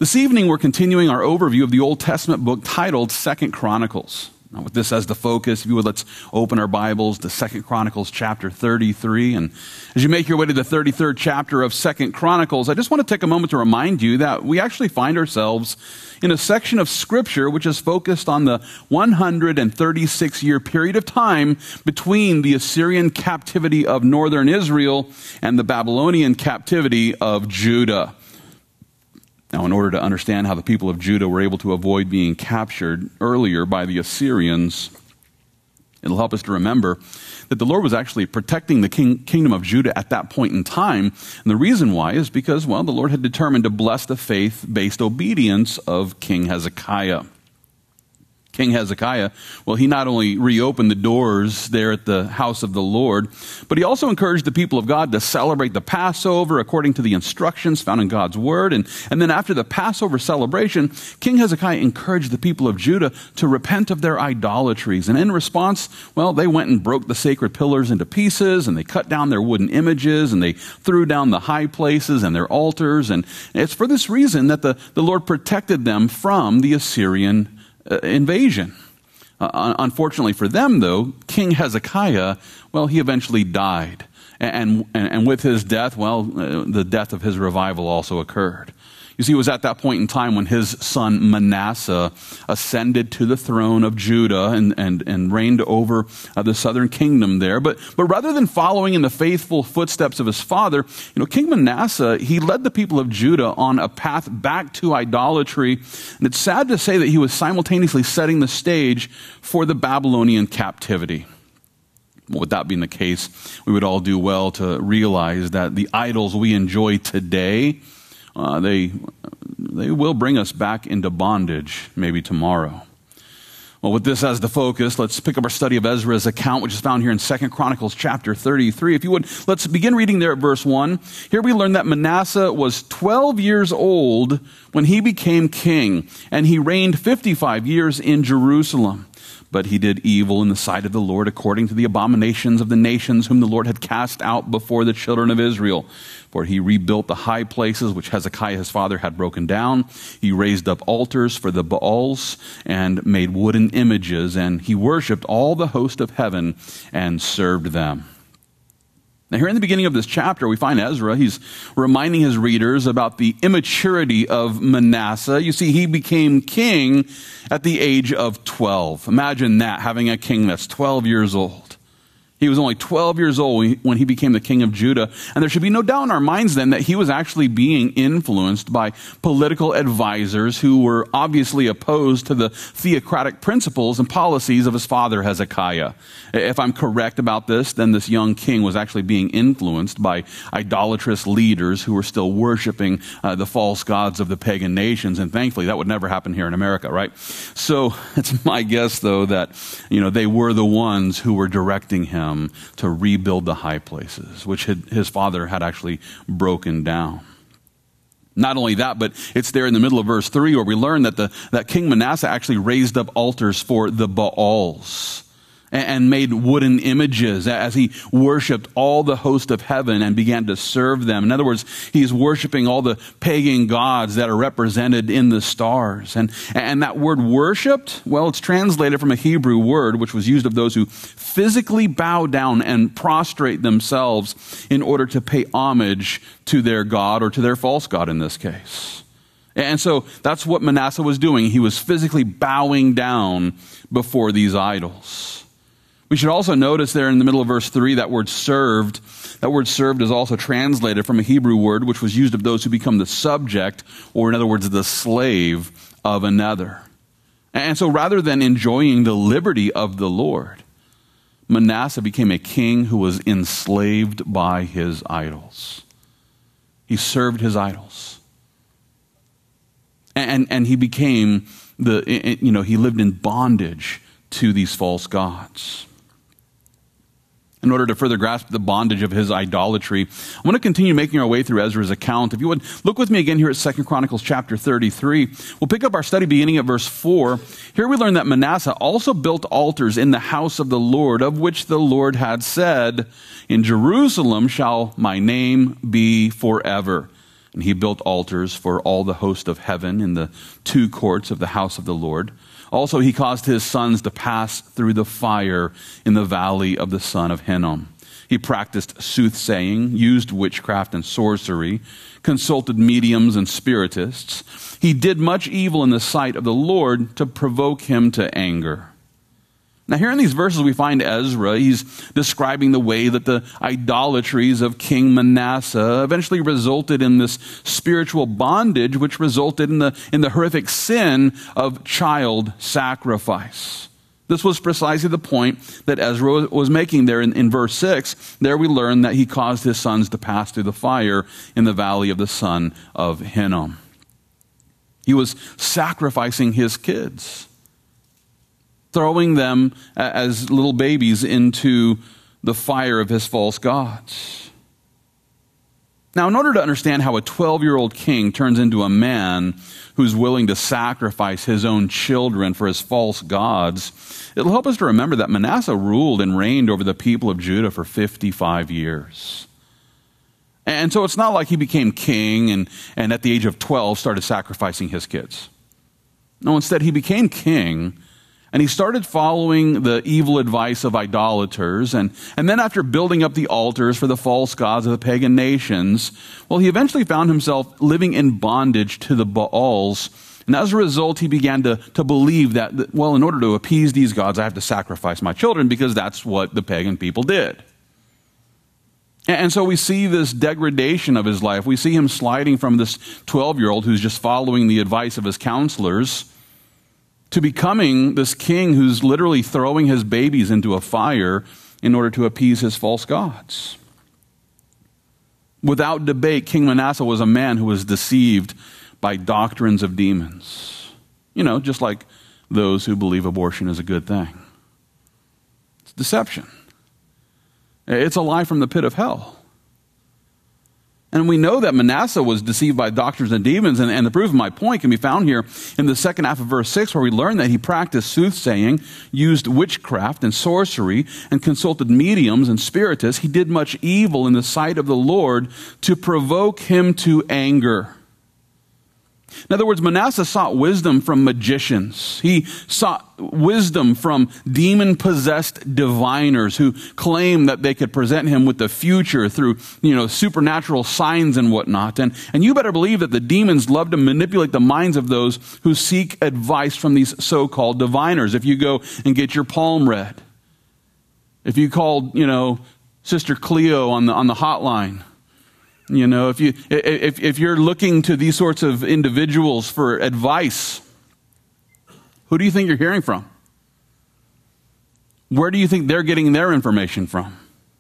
This evening, we're continuing our overview of the Old Testament book titled 2 Chronicles. Now, with this as the focus, if you would, let's open our Bibles to 2 Chronicles chapter 33. And as you make your way to the 33rd chapter of 2 Chronicles, I just want to take a moment to remind you that we actually find ourselves in a section of Scripture which is focused on the 136-year period of time between the Assyrian captivity of northern Israel and the Babylonian captivity of Judah. Now, in order to understand how the people of Judah were able to avoid being captured earlier by the Assyrians, it'll help us to remember that the Lord was actually protecting the kingdom of Judah at that point in time. And the reason why is because, well, the Lord had determined to bless the faith-based obedience of King Hezekiah. King Hezekiah, well, he not only reopened the doors there at the house of the Lord, but he also encouraged the people of God to celebrate the Passover according to the instructions found in God's Word. And then after the Passover celebration, King Hezekiah encouraged the people of Judah to repent of their idolatries. And in response, well, they went and broke the sacred pillars into pieces, and they cut down their wooden images, and they threw down the high places and their altars. And it's for this reason that the Lord protected them from the Assyrian invasion. Unfortunately for them, though, King Hezekiah, well, he eventually died. And with his death, well, the death of his revival also occurred. You see, it was at that point in time when his son Manasseh ascended to the throne of Judah and reigned over the southern kingdom there. But rather than following in the faithful footsteps of his father, King Manasseh, he led the people of Judah on a path back to idolatry. And it's sad to say that he was simultaneously setting the stage for the Babylonian captivity. Well, with that being the case, we would all do well to realize that the idols we enjoy today, they will bring us back into bondage maybe tomorrow. Well, with this as the focus, let's pick up our study of Ezra's account, which is found here in 2 Chronicles chapter 33. If you would, let's begin reading there at verse 1. Here we learn that Manasseh was 12 years old when he became king, and he reigned 55 years in Jerusalem. But he did evil in the sight of the Lord according to the abominations of the nations whom the Lord had cast out before the children of Israel. For he rebuilt the high places which Hezekiah his father had broken down. He raised up altars for the Baals and made wooden images, and he worshipped all the host of heaven and served them. Now, here in the beginning of this chapter, we find Ezra. He's reminding his readers about the immaturity of Manasseh. You see, he became king at the age of 12. Imagine that, having a king that's 12 years old. He was only 12 years old when he became the king of Judah. And there should be no doubt in our minds then that he was actually being influenced by political advisors who were obviously opposed to the theocratic principles and policies of his father Hezekiah. If I'm correct about this, then this young king was actually being influenced by idolatrous leaders who were still worshiping the false gods of the pagan nations. And thankfully, that would never happen here in America, right? So it's my guess, though, that they were the ones who were directing him to rebuild the high places, which his father had actually broken down. Not only that, but it's there in the middle of verse 3 where we learn that King Manasseh actually raised up altars for the Baals and made wooden images as he worshiped all the host of heaven and began to serve them. In other words, he's worshiping all the pagan gods that are represented in the stars. And that word worshipped, well, it's translated from a Hebrew word which was used of those who physically bow down and prostrate themselves in order to pay homage to their god or to their false god in this case. And so that's what Manasseh was doing. He was physically bowing down before these idols. We should also notice there in the middle of verse 3 that word served. That word served is also translated from a Hebrew word which was used of those who become the subject, or in other words, the slave of another. And so rather than enjoying the liberty of the Lord, Manasseh became a king who was enslaved by his idols. He served his idols. And he became he lived in bondage to these false gods. In order to further grasp the bondage of his idolatry, I want to continue making our way through Ezra's account. If you would, look with me again here at 2 Chronicles chapter 33. We'll pick up our study beginning at verse 4. Here we learn that Manasseh also built altars in the house of the Lord, of which the Lord had said, "In Jerusalem shall my name be forever." And he built altars for all the host of heaven in the two courts of the house of the Lord. Also, he caused his sons to pass through the fire in the valley of the son of Hinnom. He practiced soothsaying, used witchcraft and sorcery, consulted mediums and spiritists. He did much evil in the sight of the Lord to provoke him to anger. Now here in these verses we find Ezra. He's describing the way that the idolatries of King Manasseh eventually resulted in this spiritual bondage, which resulted in the horrific sin of child sacrifice. This was precisely the point that Ezra was making there in verse 6. There we learn that he caused his sons to pass through the fire in the valley of the son of Hinnom. He was sacrificing his kids, throwing them as little babies into the fire of his false gods. Now, in order to understand how a 12-year-old king turns into a man who's willing to sacrifice his own children for his false gods, it'll help us to remember that Manasseh ruled and reigned over the people of Judah for 55 years. And so it's not like he became king and at the age of 12 started sacrificing his kids. No, instead he became king, and he started following the evil advice of idolaters. And then after building up the altars for the false gods of the pagan nations, well, he eventually found himself living in bondage to the Baals. And as a result, he began to believe that, well, in order to appease these gods, I have to sacrifice my children, because that's what the pagan people did. And so we see this degradation of his life. We see him sliding from this 12-year-old who's just following the advice of his counselors to becoming this king who's literally throwing his babies into a fire in order to appease his false gods. Without debate, King Manasseh was a man who was deceived by doctrines of demons. You know, just like those who believe abortion is a good thing. It's deception. It's a lie from the pit of hell. And we know that Manasseh was deceived by doctors and demons, and the proof of my point can be found here in the second half of verse 6, where we learn that he practiced soothsaying, used witchcraft and sorcery, and consulted mediums and spiritists. He did much evil in the sight of the Lord to provoke him to anger. In other words, Manasseh sought wisdom from magicians. He sought wisdom from demon-possessed diviners who claimed that they could present him with the future through, supernatural signs and whatnot. And you better believe that the demons love to manipulate the minds of those who seek advice from these so-called diviners. If you go and get your palm read, if you called, Sister Cleo on the hotline, if you're looking to these sorts of individuals for advice, who do you think you're hearing from? Where do you think they're getting their information from?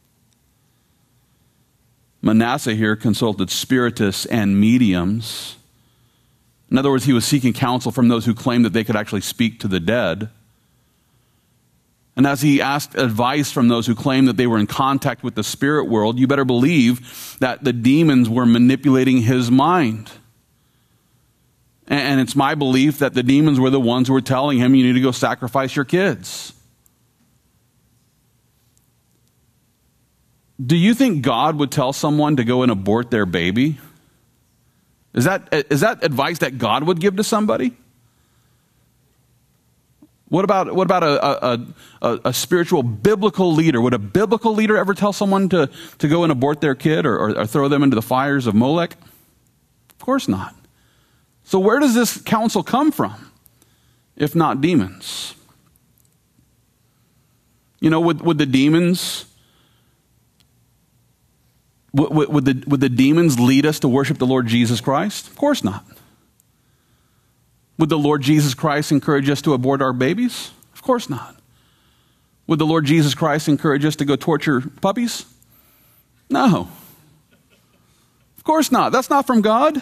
Manasseh here consulted spiritists and mediums. In other words, he was seeking counsel from those who claimed that they could actually speak to the dead. And as he asked advice from those who claimed that they were in contact with the spirit world, you better believe that the demons were manipulating his mind. And it's my belief that the demons were the ones who were telling him, you need to go sacrifice your kids. Do you think God would tell someone to go and abort their baby? Is that advice that God would give to somebody? What about a spiritual biblical leader? Would a biblical leader ever tell someone to go and abort their kid or throw them into the fires of Molech? Of course not. So where does this counsel come from, if not demons? Would the demons would the demons lead us to worship the Lord Jesus Christ? Of course not. Would the Lord Jesus Christ encourage us to abort our babies? Of course not. Would the Lord Jesus Christ encourage us to go torture puppies? No. Of course not. That's not from God.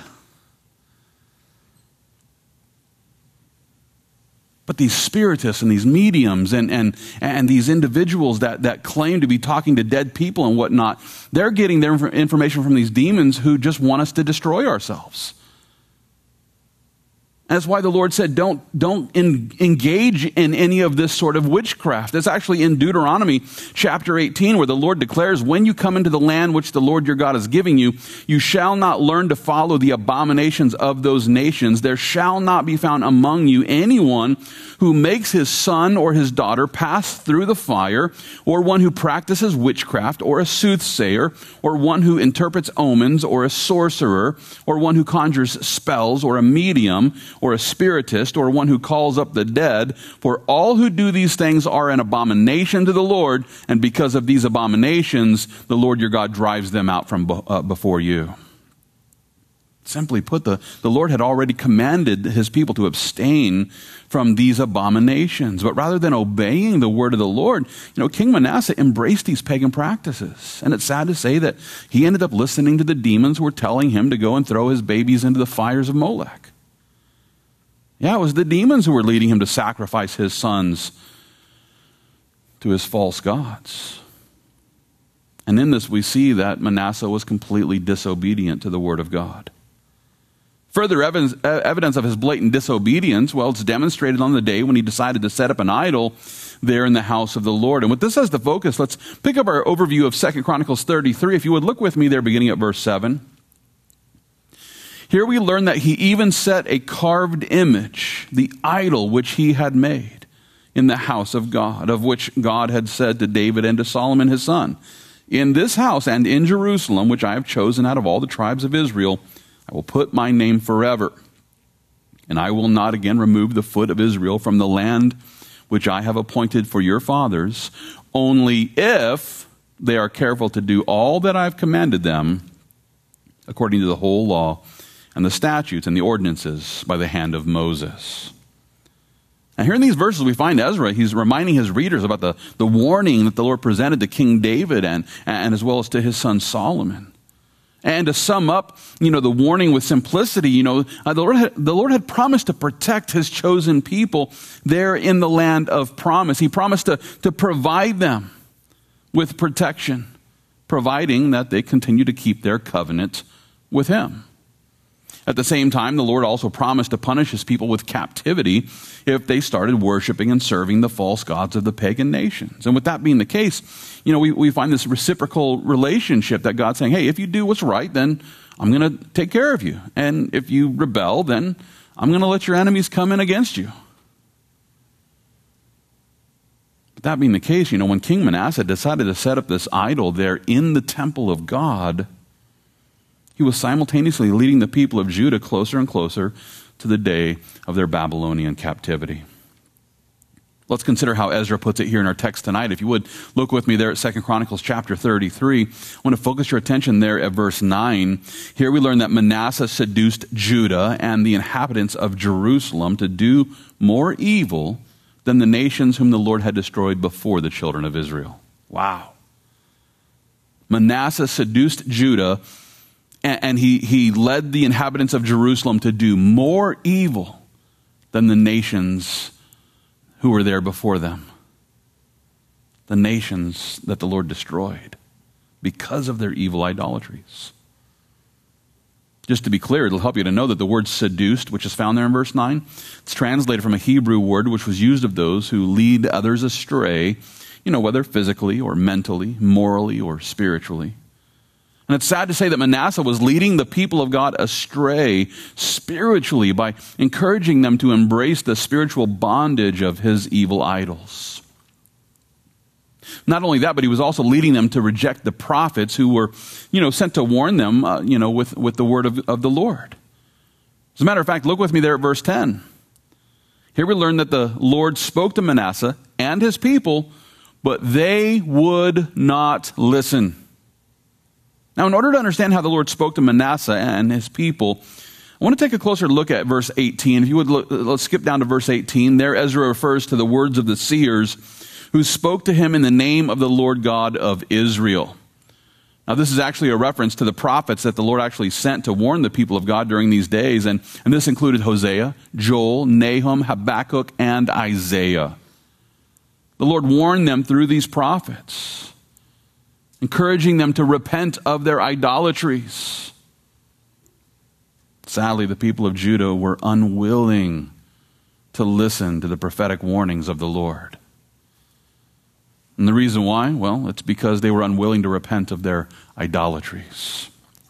But these spiritists and these mediums and these individuals that claim to be talking to dead people and whatnot, they're getting their information from these demons who just want us to destroy ourselves. That's why the Lord said, don't engage in any of this sort of witchcraft. It's actually in Deuteronomy chapter 18 where the Lord declares, when you come into the land which the Lord your God is giving you, you shall not learn to follow the abominations of those nations. There shall not be found among you anyone who makes his son or his daughter pass through the fire, or one who practices witchcraft, or a soothsayer, or one who interprets omens, or a sorcerer, or one who conjures spells, or a medium, or a spiritist, or one who calls up the dead. For all who do these things are an abomination to the Lord, and because of these abominations, the Lord your God drives them out from before you. Simply put, the Lord had already commanded his people to abstain from these abominations. But rather than obeying the word of the Lord, King Manasseh embraced these pagan practices. And it's sad to say that he ended up listening to the demons who were telling him to go and throw his babies into the fires of Molech. Yeah, it was the demons who were leading him to sacrifice his sons to his false gods. And in this we see that Manasseh was completely disobedient to the word of God. Further evidence of his blatant disobedience, well, it's demonstrated on the day when he decided to set up an idol there in the house of the Lord. And with this as the focus, let's pick up our overview of 2 Chronicles 33. If you would look with me there beginning at verse 7. Here we learn that he even set a carved image, the idol which he had made in the house of God, of which God had said to David and to Solomon his son, in this house and in Jerusalem, which I have chosen out of all the tribes of Israel, I will put my name forever, and I will not again remove the foot of Israel from the land which I have appointed for your fathers, only if they are careful to do all that I have commanded them, according to the whole law and the statutes and the ordinances by the hand of Moses. And here in these verses we find Ezra, he's reminding his readers about the warning that the Lord presented to King David and as well as to his son Solomon. And to sum up, the warning with simplicity, the Lord had promised to protect his chosen people there in the land of promise. He promised to provide them with protection, providing that they continue to keep their covenant with him. At the same time, the Lord also promised to punish his people with captivity if they started worshiping and serving the false gods of the pagan nations. And with that being the case, we find this reciprocal relationship that God's saying, hey, if you do what's right, then I'm going to take care of you. And if you rebel, then I'm going to let your enemies come in against you. But that being the case, when King Manasseh decided to set up this idol there in the temple of God, he was simultaneously leading the people of Judah closer and closer to the day of their Babylonian captivity. Let's consider how Ezra puts it here in our text tonight. If you would, look with me there at 2 Chronicles chapter 33. I want to focus your attention there at verse 9. Here we learn that Manasseh seduced Judah and the inhabitants of Jerusalem to do more evil than the nations whom the Lord had destroyed before the children of Israel. Wow. Manasseh seduced Judah, and he led the inhabitants of Jerusalem to do more evil than the nations who were there before them. The nations that the Lord destroyed because of their evil idolatries. Just to be clear, it'll help you to know that the word seduced, which is found there in verse 9, it's translated from a Hebrew word which was used of those who lead others astray, whether physically or mentally, morally or spiritually. And it's sad to say that Manasseh was leading the people of God astray spiritually by encouraging them to embrace the spiritual bondage of his evil idols. Not only that, but he was also leading them to reject the prophets who were, sent to warn them, with the word of the Lord. As a matter of fact, look with me there at verse 10. Here we learn that the Lord spoke to Manasseh and his people, but they would not listen. Now, in order to understand how the Lord spoke to Manasseh and his people, I want to take a closer look at verse 18. If you would, let's skip down to verse 18. There, Ezra refers to the words of the seers who spoke to him in the name of the Lord God of Israel. Now, this is actually a reference to the prophets that the Lord actually sent to warn the people of God during these days. And this included Hosea, Joel, Nahum, Habakkuk, and Isaiah. The Lord warned them through these prophets, encouraging them to repent of their idolatries. Sadly, the people of Judah were unwilling to listen to the prophetic warnings of the Lord. And the reason why? Well, it's because they were unwilling to repent of their idolatries.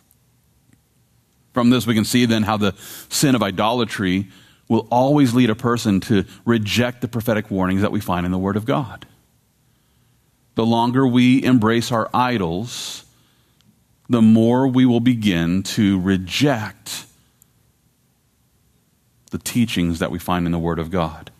From this, we can see then how the sin of idolatry will always lead a person to reject the prophetic warnings that we find in the Word of God. The longer we embrace our idols, the more we will begin to reject the teachings that we find in the Word of God.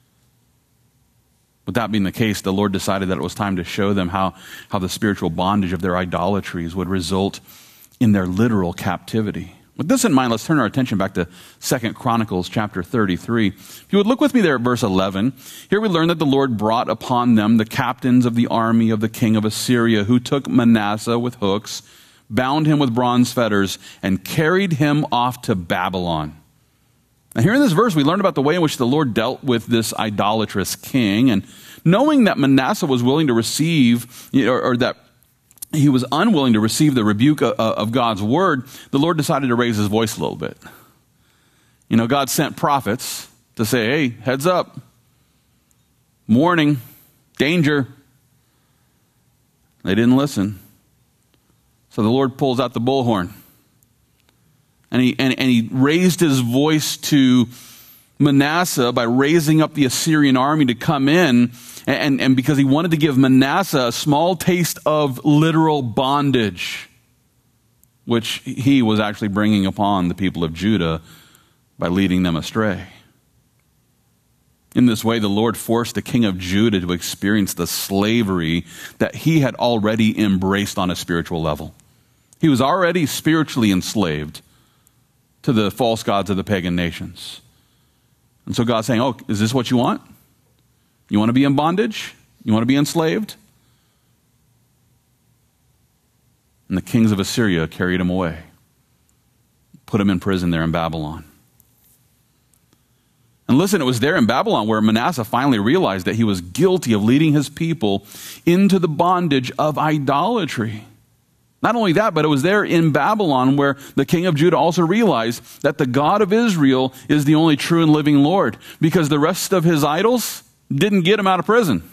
With that being the case, the Lord decided that it was time to show them how the spiritual bondage of their idolatries would result in their literal captivity. With this in mind, let's turn our attention back to 2 Chronicles chapter 33. If you would look with me there at verse 11, here we learn that the Lord brought upon them the captains of the army of the king of Assyria, who took Manasseh with hooks, bound him with bronze fetters, and carried him off to Babylon. Now, here in this verse, we learn about the way in which the Lord dealt with this idolatrous king. And knowing that Manasseh was willing to receive, or that he was unwilling to receive the rebuke of God's word, the Lord decided to raise his voice a little bit. God sent prophets to say, hey, heads up, warning, danger. They didn't listen. So the Lord pulls out the bullhorn. And he raised his voice to Manasseh by raising up the Assyrian army to come in, and because he wanted to give Manasseh a small taste of literal bondage, which he was actually bringing upon the people of Judah by leading them astray. In this way, the Lord forced the king of Judah to experience the slavery that he had already embraced on a spiritual level. He was already spiritually enslaved to the false gods of the pagan nations. And so God's saying, oh, is this what you want? You want to be in bondage? You want to be enslaved? And the kings of Assyria carried him away, put him in prison there in Babylon. And listen, it was there in Babylon where Manasseh finally realized that he was guilty of leading his people into the bondage of idolatry. Not only that, but it was there in Babylon where the king of Judah also realized that the God of Israel is the only true and living Lord, because the rest of his idols didn't get him out of prison.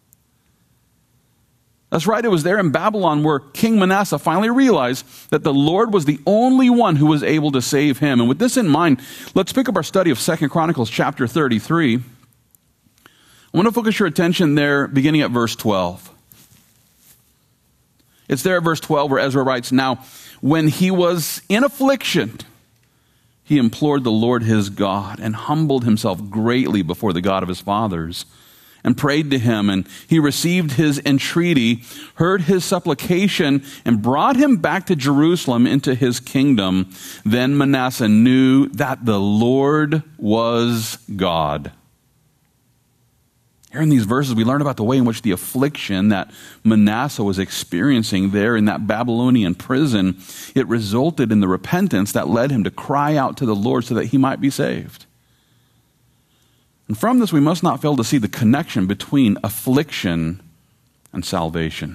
That's right, it was there in Babylon where King Manasseh finally realized that the Lord was the only one who was able to save him. And with this in mind, let's pick up our study of 2 Chronicles chapter 33. I want to focus your attention there beginning at verse 12. It's there at verse 12 where Ezra writes, "Now, when he was in affliction, he implored the Lord his God and humbled himself greatly before the God of his fathers and prayed to him. And he received his entreaty, heard his supplication, and brought him back to Jerusalem into his kingdom. Then Manasseh knew that the Lord was God." Here in these verses, we learn about the way in which the affliction that Manasseh was experiencing there in that Babylonian prison, it resulted in the repentance that led him to cry out to the Lord so that he might be saved. And from this, we must not fail to see the connection between affliction and salvation.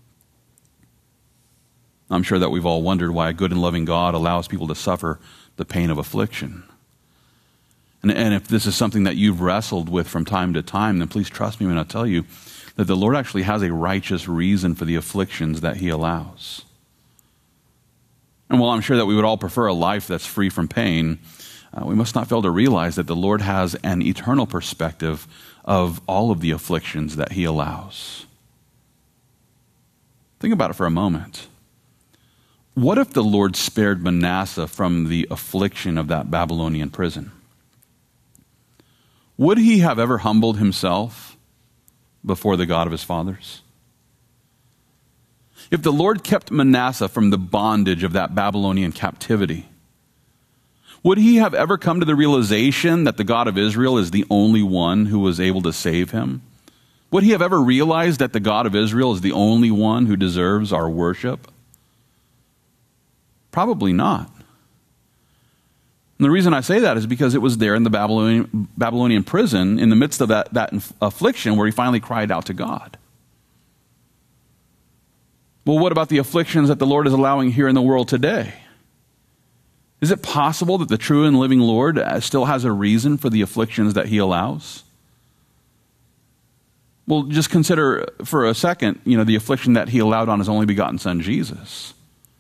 I'm sure that we've all wondered why a good and loving God allows people to suffer the pain of affliction. And if this is something that you've wrestled with from time to time, then please trust me when I tell you that the Lord actually has a righteous reason for the afflictions that he allows. And while I'm sure that we would all prefer a life that's free from pain, we must not fail to realize that the Lord has an eternal perspective of all of the afflictions that he allows. Think about it for a moment. What if the Lord spared Manasseh from the affliction of that Babylonian prison? Would he have ever humbled himself before the God of his fathers? If the Lord kept Manasseh from the bondage of that Babylonian captivity, would he have ever come to the realization that the God of Israel is the only one who was able to save him? Would he have ever realized that the God of Israel is the only one who deserves our worship? Probably not. And the reason I say that is because it was there in the Babylonian prison in the midst of that affliction where he finally cried out to God. Well, what about the afflictions that the Lord is allowing here in the world today? Is it possible that the true and living Lord still has a reason for the afflictions that he allows? Well, just consider for a second, the affliction that he allowed on his only begotten son, Jesus.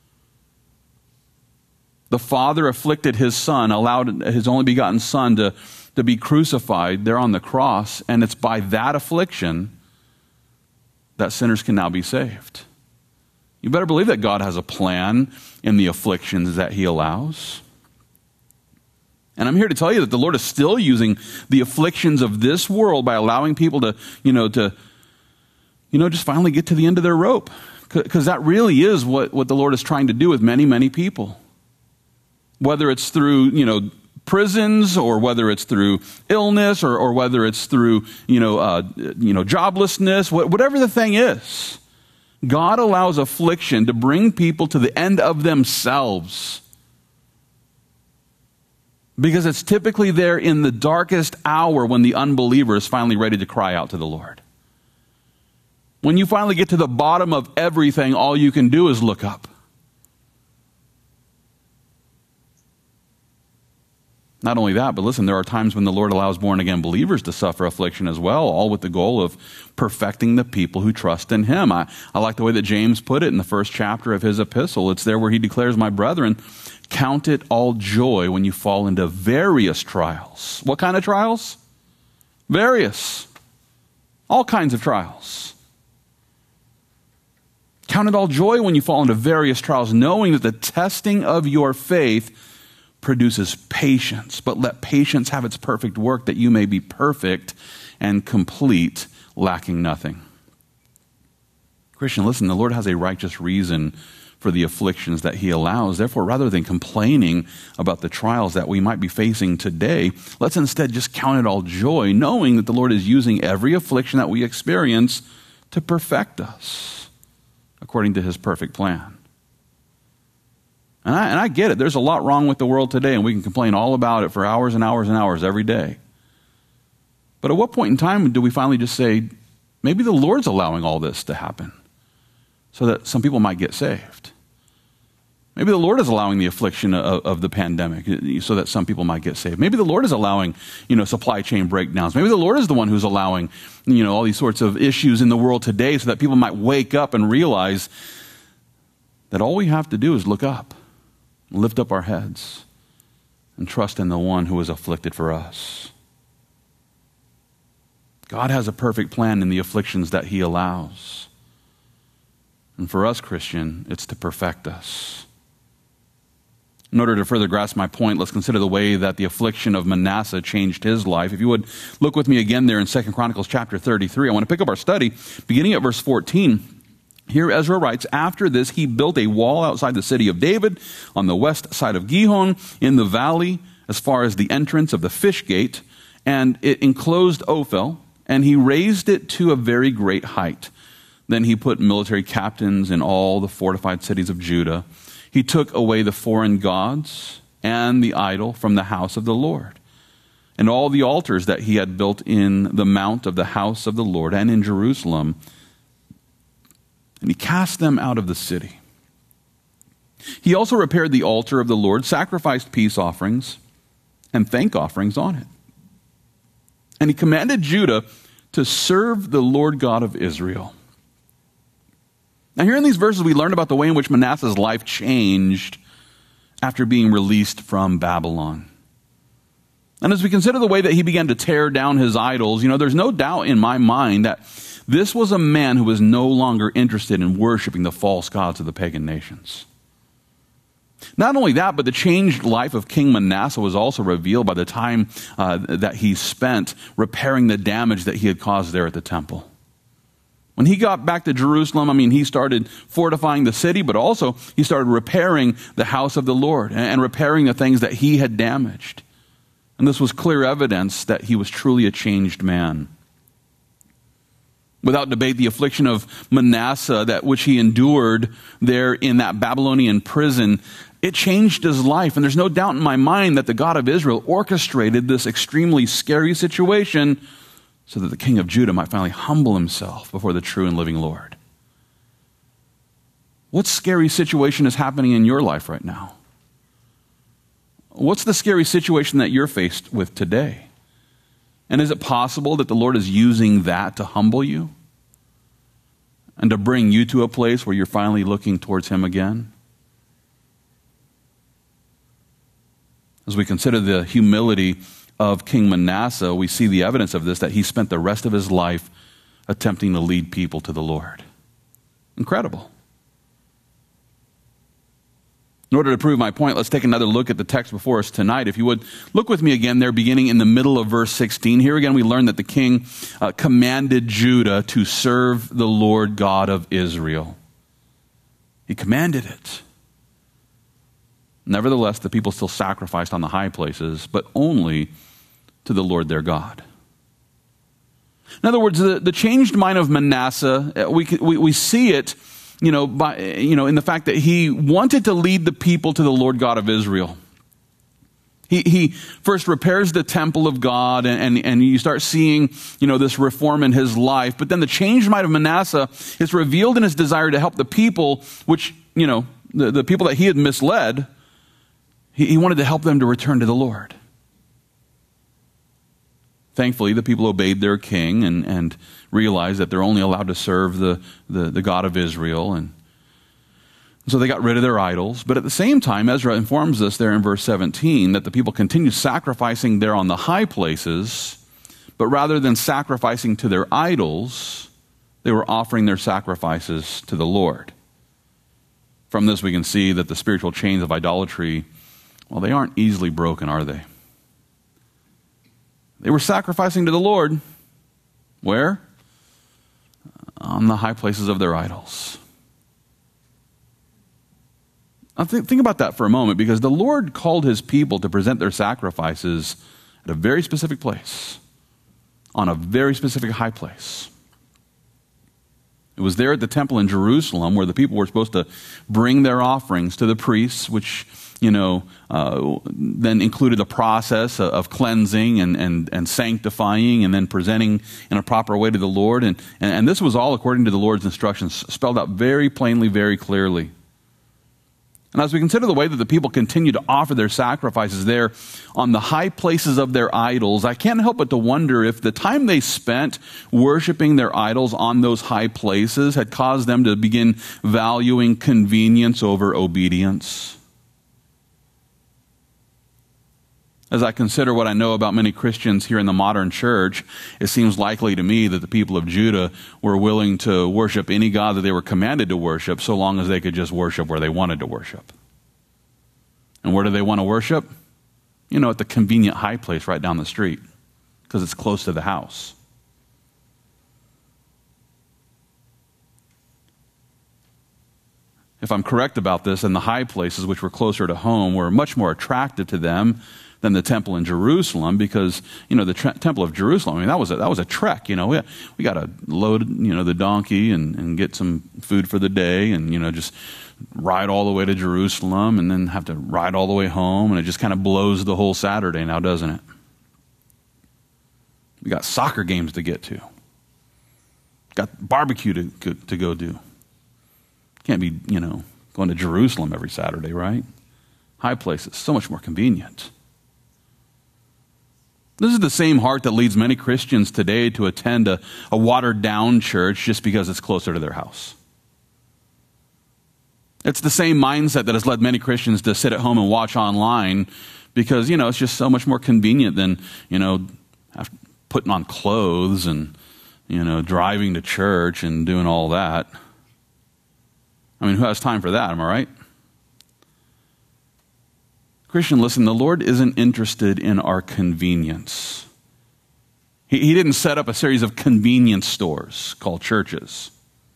The Father afflicted his Son, allowed his only begotten Son to be crucified there on the cross, and it's by that affliction that sinners can now be saved. You better believe that God has a plan in the afflictions that he allows. And I'm here to tell you that the Lord is still using the afflictions of this world by allowing people to just finally get to the end of their rope. Because that really is what the Lord is trying to do with many, many people. Whether it's through, prisons, or whether it's through illness, or whether it's through, joblessness, whatever the thing is. God allows affliction to bring people to the end of themselves. Because it's typically there in the darkest hour when the unbeliever is finally ready to cry out to the Lord. When you finally get to the bottom of everything, all you can do is look up. Not only that, but listen, there are times when the Lord allows born-again believers to suffer affliction as well, all with the goal of perfecting the people who trust in him. I like the way that James put it in the first chapter of his epistle. It's there where he declares, "My brethren, count it all joy when you fall into various trials." What kind of trials? Various. All kinds of trials. Count it all joy when you fall into various trials, knowing that the testing of your faith produces patience. But let patience have its perfect work, that you may be perfect and complete, lacking nothing. Christian, listen, the Lord has a righteous reason for the afflictions that he allows. Therefore, rather than complaining about the trials that we might be facing today, let's instead just count it all joy, knowing that the Lord is using every affliction that we experience to perfect us according to his perfect plan. And I get it. There's a lot wrong with the world today, and we can complain all about it for hours and hours and hours every day. But at what point in time do we finally just say, maybe the Lord's allowing all this to happen so that some people might get saved? Maybe the Lord is allowing the affliction of the pandemic so that some people might get saved. Maybe the Lord is allowing, supply chain breakdowns. Maybe the Lord is the one who's allowing, all these sorts of issues in the world today so that people might wake up and realize that all we have to do is look up, lift up our heads, and trust in the one who is afflicted for us. God has a perfect plan in the afflictions that he allows. And for us, Christian, it's to perfect us. In order to further grasp my point, let's consider the way that the affliction of Manasseh changed his life. If you would look with me again there in 2 Chronicles chapter 33, I want to pick up our study beginning at verse 14. Here Ezra writes, "After this he built a wall outside the city of David on the west side of Gihon in the valley as far as the entrance of the fish gate, and it enclosed Ophel, and he raised it to a very great height. Then he put military captains in all the fortified cities of Judah. He took away the foreign gods and the idol from the house of the Lord, and all the altars that he had built in the mount of the house of the Lord and in Jerusalem, and he cast them out of the city. He also repaired the altar of the Lord, sacrificed peace offerings and thank offerings on it. And he commanded Judah to serve the Lord God of Israel." Now here in these verses we learn about the way in which Manasseh's life changed after being released from Babylon. And as we consider the way that he began to tear down his idols, there's no doubt in my mind that this was a man who was no longer interested in worshiping the false gods of the pagan nations. Not only that, but the changed life of King Manasseh was also revealed by the time that he spent repairing the damage that he had caused there at the temple. When he got back to Jerusalem, he started fortifying the city, but also he started repairing the house of the Lord and repairing the things that he had damaged. And this was clear evidence that he was truly a changed man. Without debate, the affliction of Manasseh, that which he endured there in that Babylonian prison, it changed his life. And there's no doubt in my mind that the God of Israel orchestrated this extremely scary situation so that the king of Judah might finally humble himself before the true and living Lord. What scary situation is happening in your life right now? what's the scary situation that you're faced with today? And is it possible that the Lord is using that to humble you and to bring you to a place where you're finally looking towards Him again? As we consider the humility of King Manasseh, we see the evidence of this, that he spent the rest of his life attempting to lead people to the Lord. Incredible. In order to prove my point, let's take another look at the text before us tonight. If you would, look with me again there, beginning in the middle of verse 16. Here again we learn that the king commanded Judah to serve the Lord God of Israel. He commanded it. Nevertheless, the people still sacrificed on the high places, but only to the Lord their God. In other words, the changed mind of Manasseh, we see it, in the fact that he wanted to lead the people to the Lord God of Israel. He first repairs the temple of God, and you start seeing, this reform in his life. But then the changed mind of Manasseh is revealed in his desire to help the people, which, the people that he had misled. He wanted to help them to return to the Lord. Thankfully, the people obeyed their king and realized that they're only allowed to serve the God of Israel. And so they got rid of their idols. But at the same time, Ezra informs us there in verse 17 that the people continued sacrificing there on the high places, but rather than sacrificing to their idols, they were offering their sacrifices to the Lord. From this we can see that the spiritual chains of idolatry, well, they aren't easily broken, are they? They were sacrificing to the Lord. Where? On the high places of their idols. Now think about that for a moment, because the Lord called His people to present their sacrifices at a very specific place, on a very specific high place. It was there at the temple in Jerusalem where the people were supposed to bring their offerings to the priests, which then included a process of cleansing and sanctifying and then presenting in a proper way to the Lord. And this was all according to the Lord's instructions, spelled out very plainly, very clearly. And as we consider the way that the people continue to offer their sacrifices there on the high places of their idols, I can't help but to wonder if the time they spent worshiping their idols on those high places had caused them to begin valuing convenience over obedience. As I consider what I know about many Christians here in the modern church, it seems likely to me that the people of Judah were willing to worship any god that they were commanded to worship, so long as they could just worship where they wanted to worship. And where do they want to worship? At the convenient high place right down the street, because it's close to the house. If I'm correct about this, then the high places, which were closer to home, were much more attractive to them than the temple in Jerusalem, because the temple of Jerusalem, that was a trek. We got to load the donkey and get some food for the day, and just ride all the way to Jerusalem, and then have to ride all the way home, and it just kind of blows the whole Saturday now, doesn't it? We got soccer games to get to, got barbecue to go do. Can't be going to Jerusalem every Saturday, right? High places, so much more convenient. This is the same heart that leads many Christians today to attend a watered-down church just because it's closer to their house. It's the same mindset that has led many Christians to sit at home and watch online because, it's just so much more convenient than, putting on clothes and, driving to church and doing all that. Who has time for that, am I right? Christian, listen, the Lord isn't interested in our convenience. He didn't set up a series of convenience stores called churches.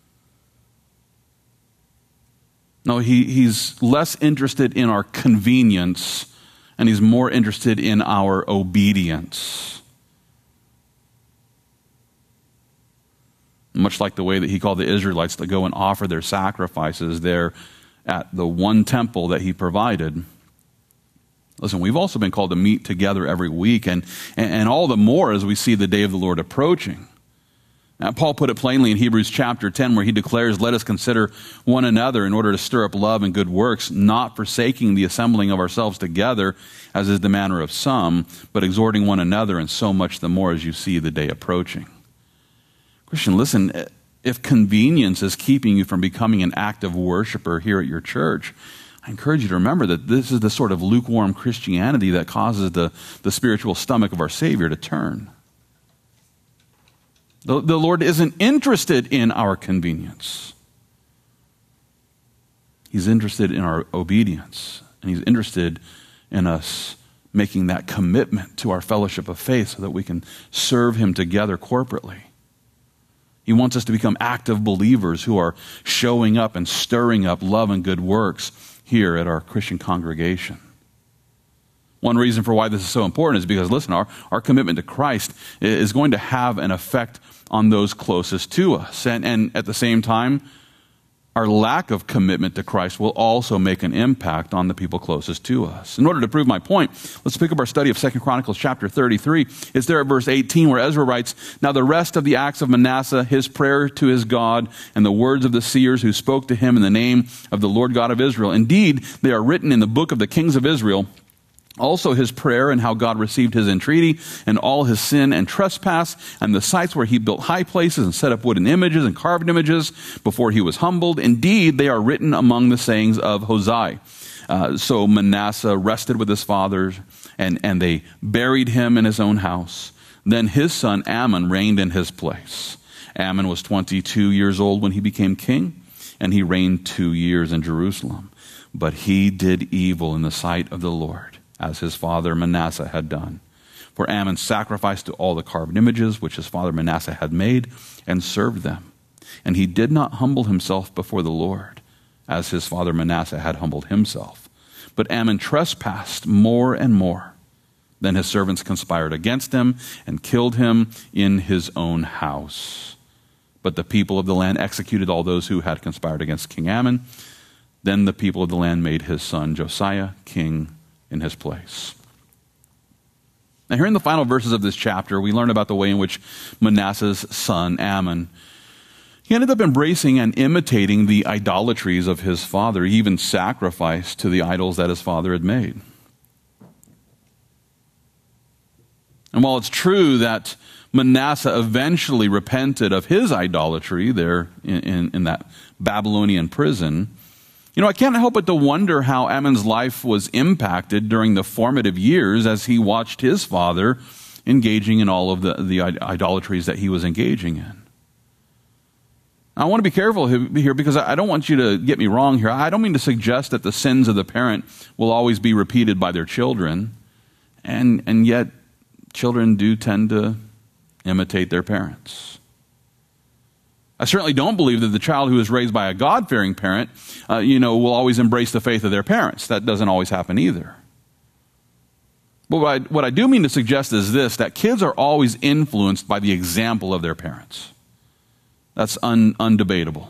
No, He's less interested in our convenience, and He's more interested in our obedience. Much like the way that He called the Israelites to go and offer their sacrifices there at the one temple that He provided. Listen, we've also been called to meet together every week, and all the more as we see the day of the Lord approaching. Paul put it plainly in Hebrews chapter 10, where he declares, "Let us consider one another in order to stir up love and good works, not forsaking the assembling of ourselves together, as is the manner of some, but exhorting one another, and so much the more as you see the day approaching." Christian, listen, if convenience is keeping you from becoming an active worshiper here at your church, I encourage you to remember that this is the sort of lukewarm Christianity that causes the spiritual stomach of our Savior to turn. The Lord isn't interested in our convenience. He's interested in our obedience, and he's interested in us making that commitment to our fellowship of faith so that we can serve him together corporately. He wants us to become active believers who are showing up and stirring up love and good works here at our Christian congregation. One reason for why this is so important is because, listen, our commitment to Christ is going to have an effect on those closest to us. And at the same time, our lack of commitment to Christ will also make an impact on the people closest to us. In order to prove my point, let's pick up our study of 2 Chronicles chapter 33. It's there at verse 18 where Ezra writes, "Now the rest of the acts of Manasseh, his prayer to his God, and the words of the seers who spoke to him in the name of the Lord God of Israel, indeed, they are written in the book of the kings of Israel. Also his prayer and how God received his entreaty, and all his sin and trespass, and the sites where he built high places and set up wooden images and carved images before he was humbled. Indeed, they are written among the sayings of Hosea." So Manasseh rested with his fathers, and they buried him in his own house. Then his son Amon reigned in his place. Amon was 22 years old when he became king, and he reigned 2 years in Jerusalem. But he did evil in the sight of the Lord, as his father Manasseh had done. For Amon sacrificed to all the carved images which his father Manasseh had made, and served them. And he did not humble himself before the Lord, as his father Manasseh had humbled himself. But Amon trespassed more and more. Then his servants conspired against him, and killed him in his own house. But the people of the land executed all those who had conspired against King Amon. Then the people of the land made his son Josiah king in his place. Now, here in the final verses of this chapter, we learn about the way in which Manasseh's son Amon, he ended up embracing and imitating the idolatries of his father. He even sacrificed to the idols that his father had made. And while it's true that Manasseh eventually repented of his idolatry there in that Babylonian prison, I can't help but to wonder how Ammon's life was impacted during the formative years as he watched his father engaging in all of the idolatries that he was engaging in. I want to be careful here because I don't want you to get me wrong here. I don't mean to suggest that the sins of the parent will always be repeated by their children, and yet children do tend to imitate their parents. I certainly don't believe that the child who is raised by a God-fearing parent, will always embrace the faith of their parents. That doesn't always happen either. But what I do mean to suggest is this, that kids are always influenced by the example of their parents. That's undebatable.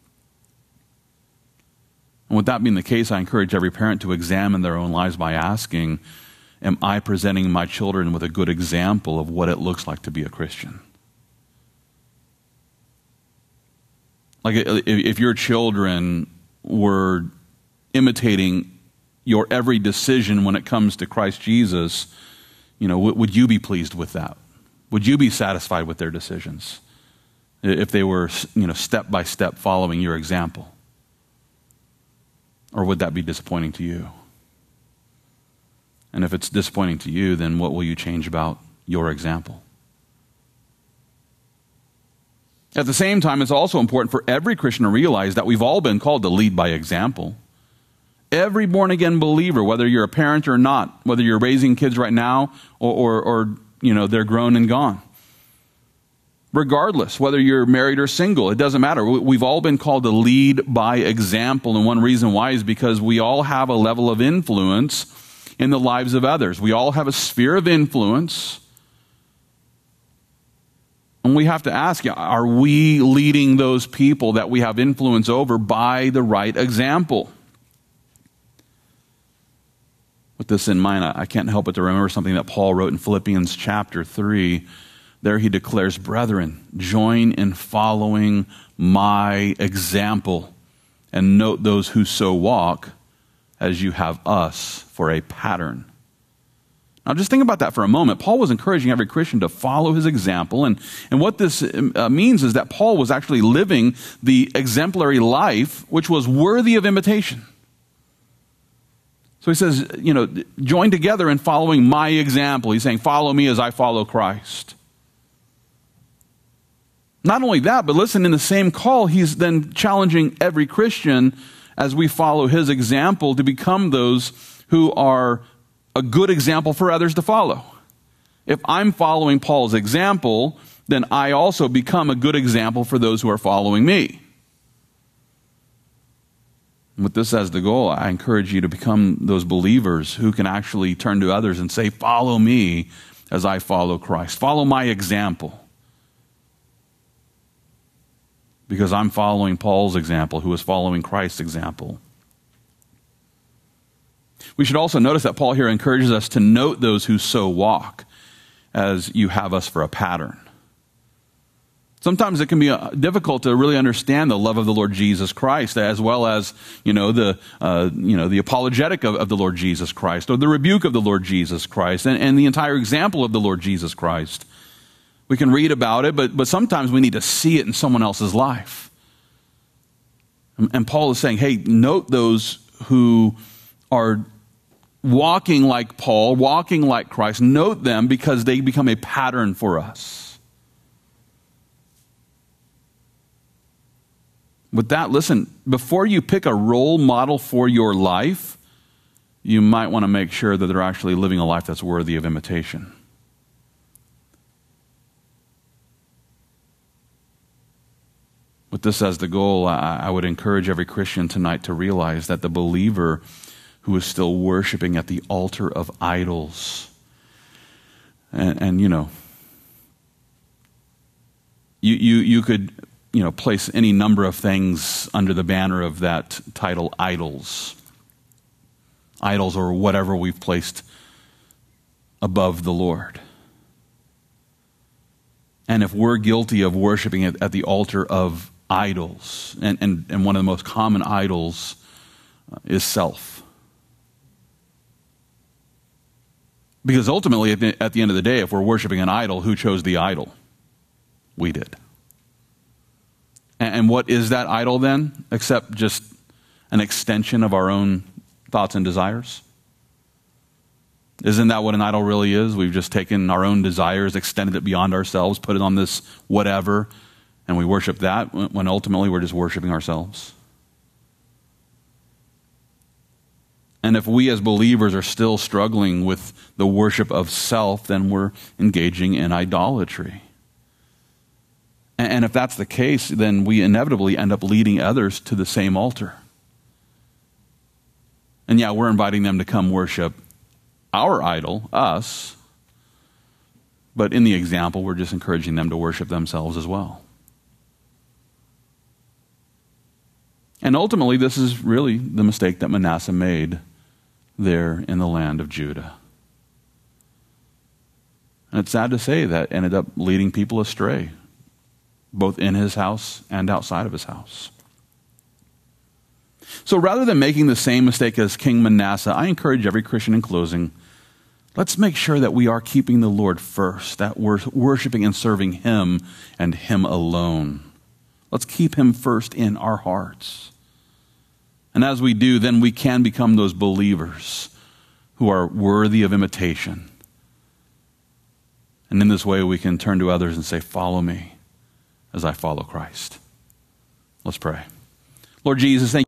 And with that being the case, I encourage every parent to examine their own lives by asking, am I presenting my children with a good example of what it looks like to be a Christian? Like if your children were imitating your every decision when it comes to Christ Jesus, would you be pleased with that? Would you be satisfied with their decisions if they were, step by step following your example? Or would that be disappointing to you? And if it's disappointing to you, then what will you change about your example? At the same time, it's also important for every Christian to realize that we've all been called to lead by example. Every born-again believer, whether you're a parent or not, whether you're raising kids right now or they're grown and gone. Regardless, whether you're married or single, it doesn't matter. We've all been called to lead by example, and one reason why is because we all have a level of influence in the lives of others. We all have a sphere of influence. And we have to ask, are we leading those people that we have influence over by the right example? With this in mind, I can't help but to remember something that Paul wrote in Philippians chapter 3, there he declares, "Brethren, join in following my example, and note those who so walk as you have us for a pattern." Now just think about that for a moment. Paul was encouraging every Christian to follow his example, and what this means is that Paul was actually living the exemplary life which was worthy of imitation. So he says, join together in following my example. He's saying, follow me as I follow Christ. Not only that, but listen, in the same call, he's then challenging every Christian as we follow his example to become those who are a good example for others to follow. If I'm following Paul's example, then I also become a good example for those who are following me. With this as the goal, I encourage you to become those believers who can actually turn to others and say, follow me as I follow Christ. Follow my example. Because I'm following Paul's example, who is following Christ's example. We should also notice that Paul here encourages us to note those who so walk, as you have us for a pattern. Sometimes it can be difficult to really understand the love of the Lord Jesus Christ, as well as the apologetic of the Lord Jesus Christ, or the rebuke of the Lord Jesus Christ, and the entire example of the Lord Jesus Christ. We can read about it, but sometimes we need to see it in someone else's life. And Paul is saying, hey, note those who are walking like Paul, walking like Christ. Note them because they become a pattern for us. With that, listen, before you pick a role model for your life, you might want to make sure that they're actually living a life that's worthy of imitation. With this as the goal, I would encourage every Christian tonight to realize that the believer who is still worshiping at the altar of idols, and you could place any number of things under the banner of that title, idols. Idols, or whatever we've placed above the Lord. And if we're guilty of worshiping at the altar of idols, and one of the most common idols is self. Because ultimately, at the end of the day, if we're worshiping an idol, who chose the idol? We did. And what is that idol then, except just an extension of our own thoughts and desires? Isn't that what an idol really is? We've just taken our own desires, extended it beyond ourselves, put it on this whatever, and we worship that when ultimately we're just worshiping ourselves. And if we as believers are still struggling with the worship of self, then we're engaging in idolatry. And if that's the case, then we inevitably end up leading others to the same altar. And yeah, we're inviting them to come worship our idol, us, but in the example, we're just encouraging them to worship themselves as well. And ultimately, this is really the mistake that Manasseh made there in the land of Judah. And it's sad to say that ended up leading people astray, both in his house and outside of his house. So rather than making the same mistake as King Manasseh, I encourage every Christian in closing, let's make sure that we are keeping the Lord first, that we're worshiping and serving him and him alone. Let's keep him first in our hearts. And as we do, then we can become those believers who are worthy of imitation. And in this way, we can turn to others and say, follow me as I follow Christ. Let's pray. Lord Jesus, thank you.